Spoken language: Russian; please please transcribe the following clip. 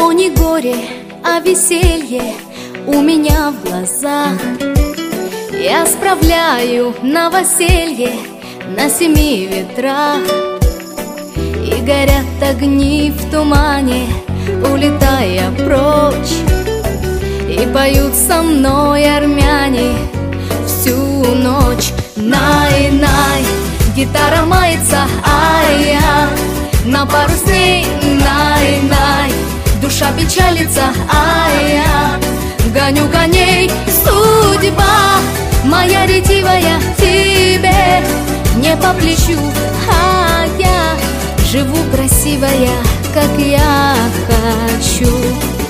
но не горе, а веселье у меня в глазах. Я справляю новоселье на 7 ветрах, и горят огни в тумане, улетая прочь. И поют со мной армяне всю ночь. Най-най, гитара мается, ай-я, на пару с ней, най-най, душа печалится, ай-я, гоню коней, судьба моя ретивая тебе не по плечу, а я живу красивая, как я хочу.